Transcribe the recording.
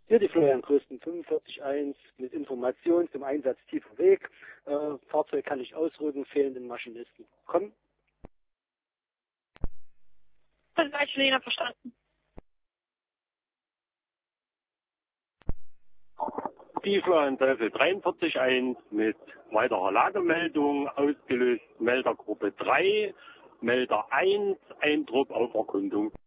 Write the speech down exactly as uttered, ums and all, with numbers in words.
Hier die Florian Größten fünfundvierzig eins mit Information zum Einsatz tiefer Weg. Äh, Fahrzeug kann ich ausrücken, fehlenden Maschinisten. Komm. Das habe ich Lena verstanden. Die Florian Teufel dreiundvierzig eins mit weiterer Lagemeldung, ausgelöst Meldergruppe drei, Melder eins, Eindruck auf Erkundung.